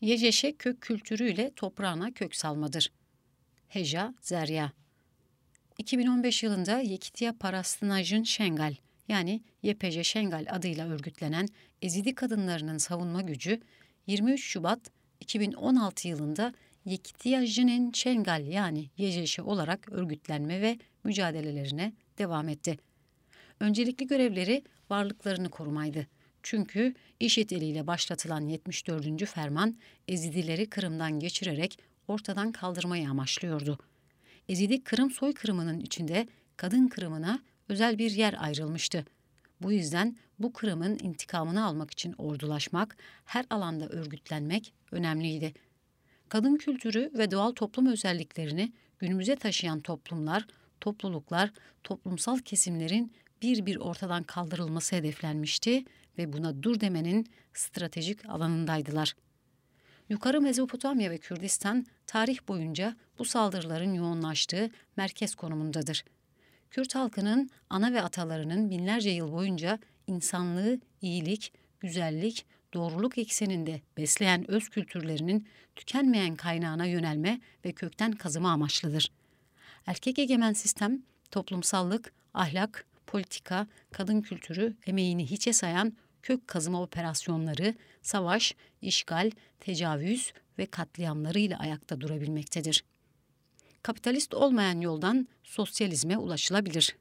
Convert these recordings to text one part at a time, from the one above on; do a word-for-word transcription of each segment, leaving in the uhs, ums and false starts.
Yejeşe kök kültürüyle toprağına kök salmadır. Heja Zerya. iki bin on beş yılında Yekitya Parastınajın Şengal yani Y P J Şengal adıyla örgütlenen Ezidi kadınlarının savunma gücü yirmi üç Şubat iki bin on altı yılında Yekitya Jinen Şengal yani Yejeşe olarak örgütlenme ve mücadelelerine devam etti. Öncelikli görevleri varlıklarını korumaydı. Çünkü IŞİD eliyle başlatılan yetmiş dördüncü ferman Ezidileri Kırım'dan geçirerek ortadan kaldırmayı amaçlıyordu. Ezidi Kırım soykırımının içinde kadın Kırım'ına özel bir yer ayrılmıştı. Bu yüzden bu Kırım'ın intikamını almak için ordulaşmak, her alanda örgütlenmek önemliydi. Kadın kültürü ve doğal toplum özelliklerini günümüze taşıyan toplumlar, topluluklar, toplumsal kesimlerin bir bir ortadan kaldırılması hedeflenmişti ve buna dur demenin stratejik alanındaydılar. Yukarı Mezopotamya ve Kürdistan tarih boyunca bu saldırıların yoğunlaştığı merkez konumundadır. Kürt halkının ana ve atalarının binlerce yıl boyunca insanlığı iyilik, güzellik, doğruluk ekseninde besleyen öz kültürlerinin tükenmeyen kaynağına yönelme ve kökten kazıma amaçlıdır. Erkek egemen sistem, toplumsallık, ahlak, politika, kadın kültürü, emeğini hiçe sayan kök kazıma operasyonları, savaş, işgal, tecavüz ve katliamlarıyla ayakta durabilmektedir. Kapitalist olmayan yoldan sosyalizme ulaşılabilir.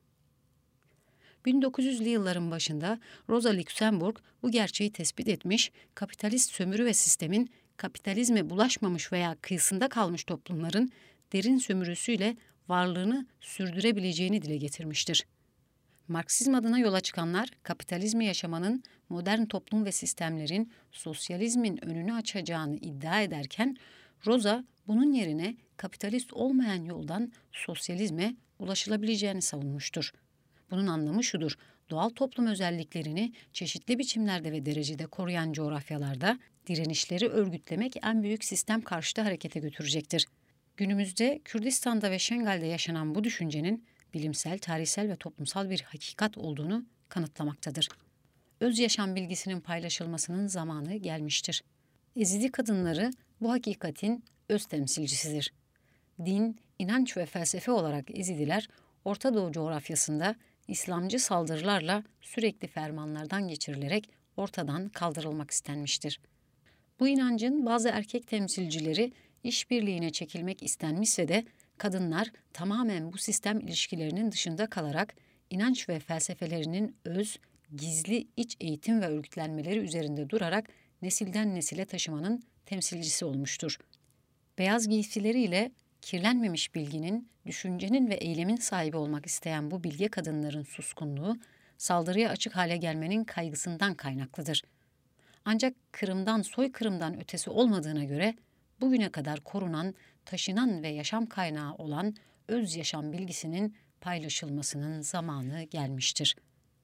bin dokuz yüzlü yılların başında Rosa Luxemburg bu gerçeği tespit etmiş, kapitalist sömürü ve sistemin kapitalizme bulaşmamış veya kıyısında kalmış toplumların derin sömürüsüyle varlığını sürdürebileceğini dile getirmiştir. Marksizm adına yola çıkanlar kapitalizmi yaşamanın modern toplum ve sistemlerin sosyalizmin önünü açacağını iddia ederken Rosa bunun yerine kapitalist olmayan yoldan sosyalizme ulaşılabileceğini savunmuştur. Bunun anlamı şudur: doğal toplum özelliklerini çeşitli biçimlerde ve derecede koruyan coğrafyalarda direnişleri örgütlemek en büyük sistem karşıtı harekete götürecektir. Günümüzde Kürdistan'da ve Şengal'de yaşanan bu düşüncenin bilimsel, tarihsel ve toplumsal bir hakikat olduğunu kanıtlamaktadır. Öz yaşam bilgisinin paylaşılmasının zamanı gelmiştir. Ezidi kadınları bu hakikatin öz temsilcisidir. Din, inanç ve felsefe olarak Ezidiler, Orta Doğu coğrafyasında İslamcı saldırılarla sürekli fermanlardan geçirilerek ortadan kaldırılmak istenmiştir. Bu inancın bazı erkek temsilcileri işbirliğine çekilmek istenmişse de kadınlar tamamen bu sistem ilişkilerinin dışında kalarak inanç ve felsefelerinin öz, gizli iç eğitim ve örgütlenmeleri üzerinde durarak nesilden nesile taşımanın temsilcisi olmuştur. Beyaz giysileriyle kirlenmemiş bilginin, düşüncenin ve eylemin sahibi olmak isteyen bu bilge kadınların suskunluğu, saldırıya açık hale gelmenin kaygısından kaynaklıdır. Ancak Kırım'dan soykırımdan ötesi olmadığına göre bugüne kadar korunan, taşınan ve yaşam kaynağı olan öz yaşam bilgisinin paylaşılmasının zamanı gelmiştir.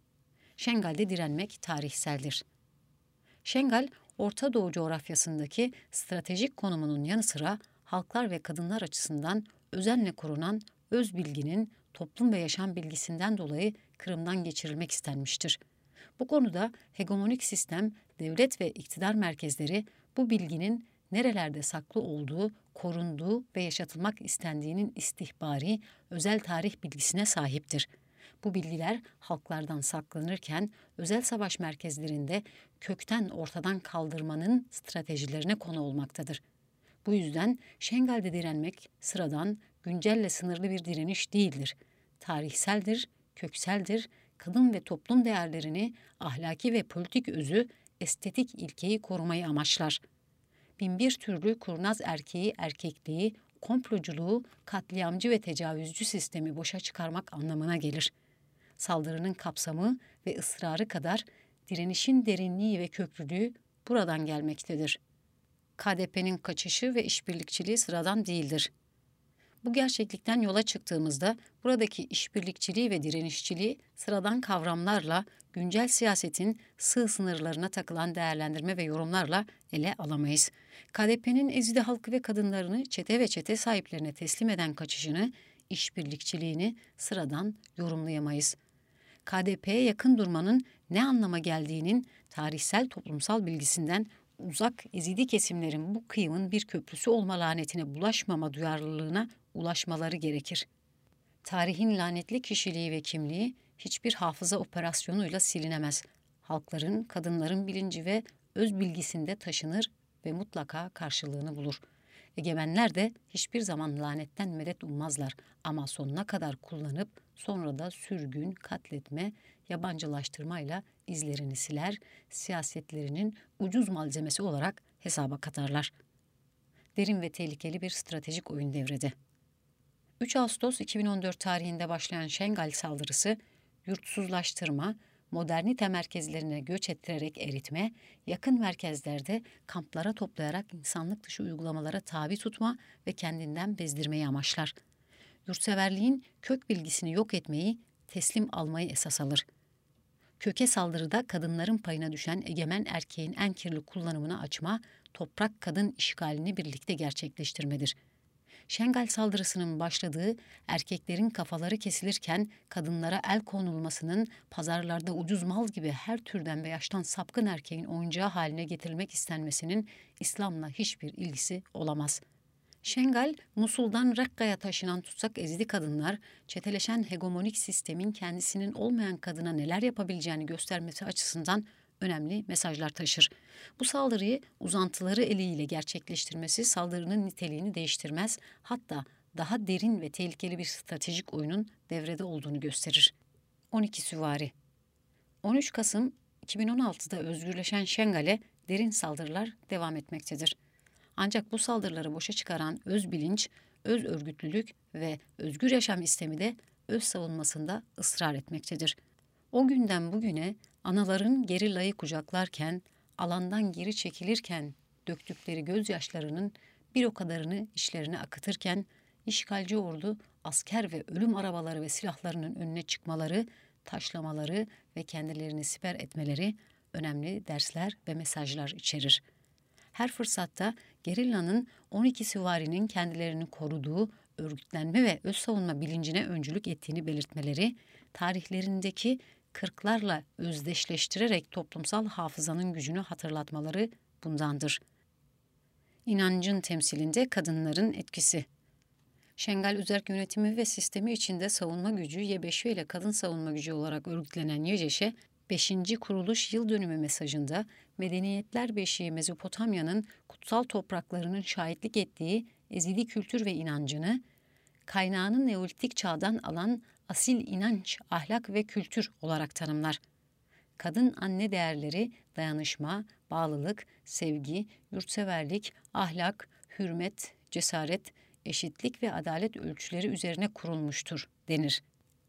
Şengal'de direnmek tarihseldir. Şengal, Orta Doğu coğrafyasındaki stratejik konumunun yanı sıra halklar ve kadınlar açısından özenle korunan öz bilginin toplum ve yaşam bilgisinden dolayı Kırım'dan geçirilmek istenmiştir. Bu konuda hegemonik sistem, devlet ve iktidar merkezleri bu bilginin nerelerde saklı olduğu, korunduğu ve yaşatılmak istendiğinin istihbari, özel tarih bilgisine sahiptir. Bu bilgiler halklardan saklanırken özel savaş merkezlerinde kökten ortadan kaldırmanın stratejilerine konu olmaktadır. Bu yüzden Şengal'de direnmek sıradan, güncelle sınırlı bir direniş değildir. Tarihseldir, kökseldir, kadın ve toplum değerlerini, ahlaki ve politik özü, estetik ilkeyi korumayı amaçlar. Binbir türlü kurnaz erkeği, erkekliği, komploculuğu, katliamcı ve tecavüzcü sistemi boşa çıkarmak anlamına gelir. Saldırının kapsamı ve ısrarı kadar direnişin derinliği ve köklülüğü buradan gelmektedir. K D P'nin kaçışı ve işbirlikçiliği sıradan değildir. Bu gerçeklikten yola çıktığımızda buradaki işbirlikçiliği ve direnişçiliği sıradan kavramlarla, güncel siyasetin sığ sınırlarına takılan değerlendirme ve yorumlarla ele alamayız. K D P'nin Ezidi halkı ve kadınlarını çete ve çete sahiplerine teslim eden kaçışını, işbirlikçiliğini sıradan yorumlayamayız. K D P'ye yakın durmanın ne anlama geldiğinin tarihsel toplumsal bilgisinden uzak ezidi kesimlerin bu kıyımın bir köprüsü olma lanetine bulaşmama duyarlılığına ulaşmaları gerekir. Tarihin lanetli kişiliği ve kimliği hiçbir hafıza operasyonuyla silinemez. Halkların, kadınların bilinci ve öz bilgisinde taşınır ve mutlaka karşılığını bulur. Egemenler de hiçbir zaman lanetten medet ummazlar ama sonuna kadar kullanıp sonra da sürgün, katletme, yabancılaştırmayla izlerini siler, siyasetlerinin ucuz malzemesi olarak hesaba katarlar. Derin ve tehlikeli bir stratejik oyun devrede. üç Ağustos iki bin on dört tarihinde başlayan Şengal saldırısı, yurtsuzlaştırma, modernite merkezlerine göç ettirerek eritme, yakın merkezlerde kamplara toplayarak insanlık dışı uygulamalara tabi tutma ve kendinden bezdirmeyi amaçlar. Yurtseverliğin kök bilgisini yok etmeyi, teslim almayı esas alır. Köke saldırıda kadınların payına düşen egemen erkeğin en kirli kullanımını açma, toprak kadın işgalini birlikte gerçekleştirmedir. Şengal saldırısının başladığı, erkeklerin kafaları kesilirken kadınlara el konulmasının, pazarlarda ucuz mal gibi her türden ve yaştan sapkın erkeğin oyuncağı haline getirilmek istenmesinin İslam'la hiçbir ilgisi olamaz. Şengal, Musul'dan Rakka'ya taşınan tutsak ezidi kadınlar, çeteleşen hegemonik sistemin kendisinin olmayan kadına neler yapabileceğini göstermesi açısından önemli mesajlar taşır. Bu saldırıyı uzantıları eliyle gerçekleştirmesi saldırının niteliğini değiştirmez, hatta daha derin ve tehlikeli bir stratejik oyunun devrede olduğunu gösterir. on iki Süvari on üç Kasım iki bin on altıda özgürleşen Şengal'e derin saldırılar devam etmektedir. Ancak bu saldırıları boşa çıkaran öz bilinç, öz örgütlülük ve özgür yaşam istemi de öz savunmasında ısrar etmektedir. O günden bugüne anaların gerillayı kucaklarken, alandan geri çekilirken döktükleri gözyaşlarının bir o kadarını işlerine akıtırken, işgalci ordu asker ve ölüm arabaları ve silahlarının önüne çıkmaları, taşlamaları ve kendilerini siper etmeleri önemli dersler ve mesajlar içerir. Her fırsatta gerillanın on iki süvarinin kendilerini koruduğu, örgütlenme ve öz savunma bilincine öncülük ettiğini belirtmeleri, tarihlerindeki kırklarla özdeşleştirerek toplumsal hafızanın gücünü hatırlatmaları bundandır. İnancın temsilinde kadınların etkisi. Şengal Özerk yönetimi ve sistemi içinde savunma gücü Yebeşe ile kadın savunma gücü olarak örgütlenen Yeşeşe, beşinci kuruluş yıl dönümü mesajında medeniyetler beşiği Mezopotamya'nın kutsal topraklarının şahitlik ettiği ezidi kültür ve inancını, kaynağını Neolitik çağdan alan asil inanç, ahlak ve kültür olarak tanımlar. Kadın anne değerleri dayanışma, bağlılık, sevgi, yurtseverlik, ahlak, hürmet, cesaret, eşitlik ve adalet ölçüleri üzerine kurulmuştur denir.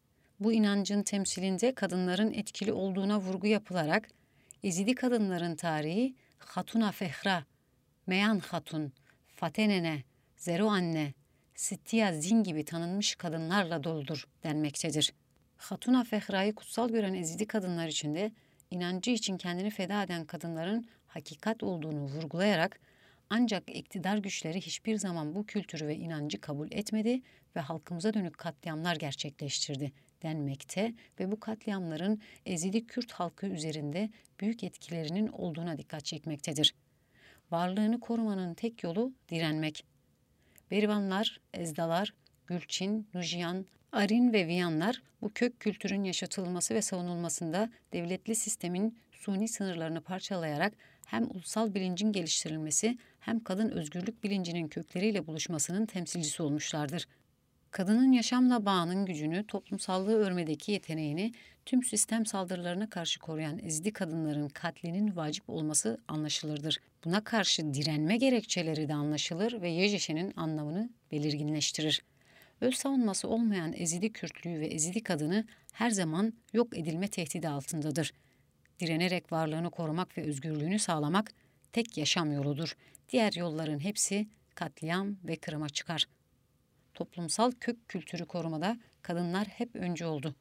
Bu inancın temsilinde kadınların etkili olduğuna vurgu yapılarak ezidi kadınların tarihi Hatuna Fehra, Meyan Hatun, Fatenene, Zero Anne, Sittiya Zin gibi tanınmış kadınlarla doludur denmektedir. Hatuna Fehra'yı kutsal gören ezidi kadınlar içinde inancı için kendini feda eden kadınların hakikat olduğunu vurgulayarak ancak iktidar güçleri hiçbir zaman bu kültürü ve inancı kabul etmedi ve halkımıza dönük katliamlar gerçekleştirdi denmekte ve bu katliamların ezidi Kürt halkı üzerinde büyük etkilerinin olduğuna dikkat çekmektedir. Varlığını korumanın tek yolu direnmek. Berivanlar, Ezdalar, Gülçin, Nujiyan, Arin ve Viyanlar bu kök kültürün yaşatılması ve savunulmasında devletli sistemin suni sınırlarını parçalayarak hem ulusal bilincin geliştirilmesi hem kadın özgürlük bilincinin kökleriyle buluşmasının temsilcisi olmuşlardır. Kadının yaşamla bağının gücünü, toplumsallığı örmedeki yeteneğini tüm sistem saldırılarına karşı koruyan ezidi kadınların katlinin vacip olması anlaşılırdır. Buna karşı direnme gerekçeleri de anlaşılır ve Yeşeşe'nin anlamını belirginleştirir. Öz savunması olmayan ezidi Kürtlüğü ve ezidi kadını her zaman yok edilme tehdidi altındadır. Direnerek varlığını korumak ve özgürlüğünü sağlamak tek yaşam yoludur. Diğer yolların hepsi katliam ve kırıma çıkar. Toplumsal kök kültürü korumada kadınlar hep öncü oldu.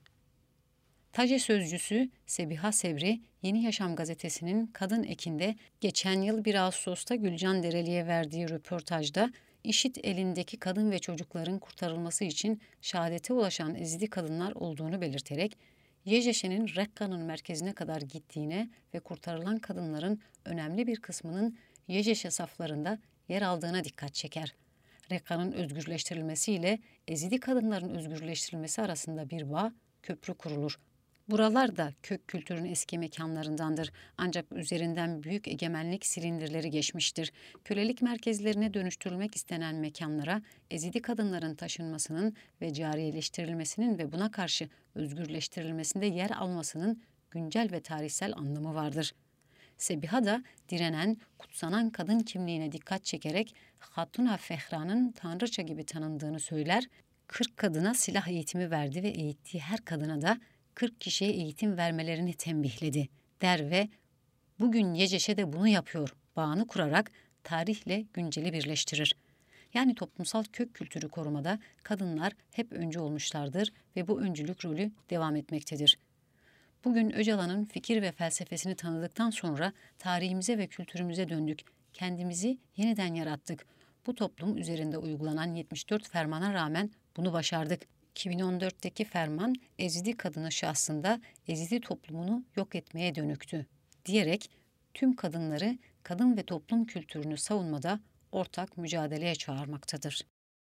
Tace sözcüsü Sebiha Sevri, Yeni Yaşam gazetesinin Kadın Ekinde geçen yıl bir Ağustos'ta Gülcan Dereli'ye verdiği röportajda IŞİD elindeki kadın ve çocukların kurtarılması için şehadete ulaşan ezidi kadınlar olduğunu belirterek, Yejeşe'nin Rekka'nın merkezine kadar gittiğine ve kurtarılan kadınların önemli bir kısmının Yejeşe saflarında yer aldığına dikkat çeker. Rekka'nın özgürleştirilmesiyle Ezidi kadınların özgürleştirilmesi arasında bir bağ, köprü kurulur. Buralar da kök kültürün eski mekanlarındandır. Ancak üzerinden büyük egemenlik silindirleri geçmiştir. Kölelik merkezlerine dönüştürülmek istenen mekanlara Ezidi kadınların taşınmasının ve cariyeleştirilmesinin ve buna karşı özgürleştirilmesinde yer almasının güncel ve tarihsel anlamı vardır. Sebiha da direnen, kutsanan kadın kimliğine dikkat çekerek Hatuna Fehra'nın tanrıça gibi tanındığını söyler, kırk kadına silah eğitimi verdi ve eğittiği her kadına da kırk kişiye eğitim vermelerini tembihledi der ve bugün Yeceşe de bunu yapıyor bağını kurarak tarihle günceli birleştirir. Yani toplumsal kök kültürü korumada kadınlar hep öncü olmuşlardır ve bu öncülük rolü devam etmektedir. Bugün Öcalan'ın fikir ve felsefesini tanıdıktan sonra tarihimize ve kültürümüze döndük. Kendimizi yeniden yarattık. Bu toplum üzerinde uygulanan yetmiş dört fermana rağmen bunu başardık. iki bin on dörtteki ferman Ezidi kadını şahsında Ezidi toplumunu yok etmeye dönüktü diyerek tüm kadınları kadın ve toplum kültürünü savunmada ortak mücadeleye çağırmaktadır.